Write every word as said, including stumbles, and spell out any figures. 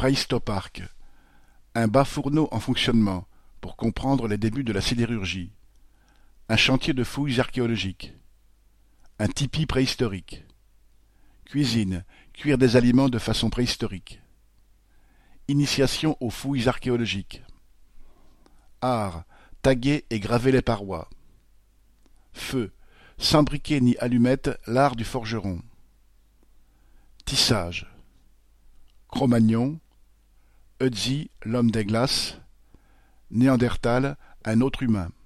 Prahistopark, un bas-fourneau en fonctionnement pour comprendre les débuts de la sidérurgie, un chantier de fouilles archéologiques, un tipi préhistorique, cuisine, cuire des aliments de façon préhistorique, initiation aux fouilles archéologiques, art, taguer et graver les parois, feu, sans briquet ni allumette, l'art du forgeron, tissage, Cro-Magnon, Ötzi, l'homme des glaces, Néandertal, un autre humain.